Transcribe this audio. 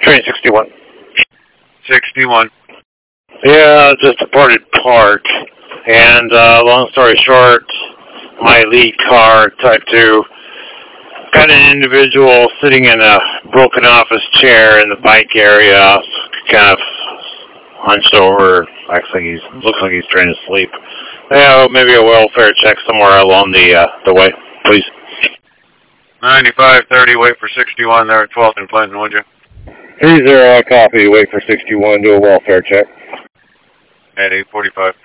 Train 61. 61. Yeah, just departed park. And long story short, my lead car, Type 2, got an individual sitting in a broken office chair in the bike area, kind of hunched over. Actually, looks like he's trying to sleep. Yeah, maybe a welfare check somewhere along the way, please. 9530, wait for 61 there at 12th and Clinton, would you? 30, copy, wait for 61, do a welfare check. At 8:45.